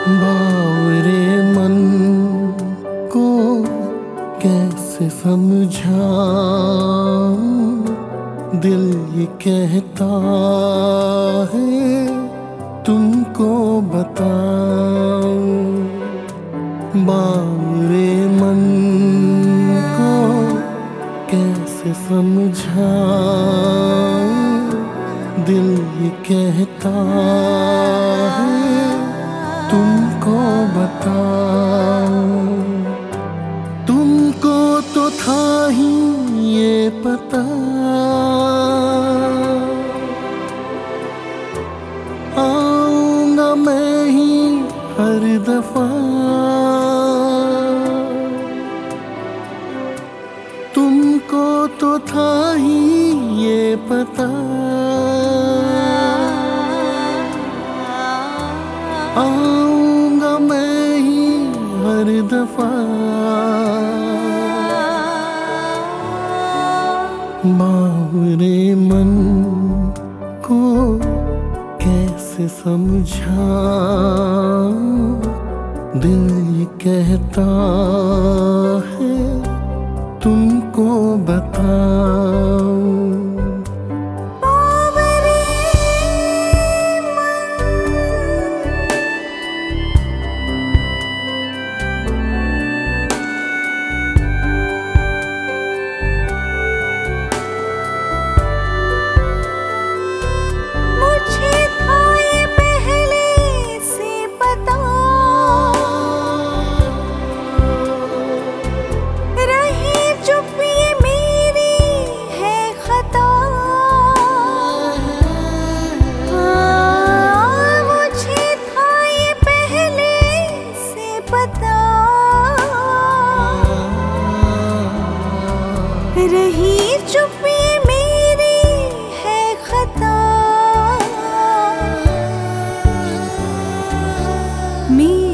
बावरे मन को कैसे समझाऊं, दिल ये कहता है तुमको बताऊं। बावरे मन को कैसे समझाऊं, दिल ये कहता है तुमको बताऊं। तुमको तो था ही ये पता, आऊंगा मैं ही हर दफा। तुमको तो था ही ये पता, आऊंगा मैं ही हर दफा। बावरे मन को कैसे समझाऊं, दिल ये कहता है तुमको बताऊं। रही चुप ये मेरी है खता।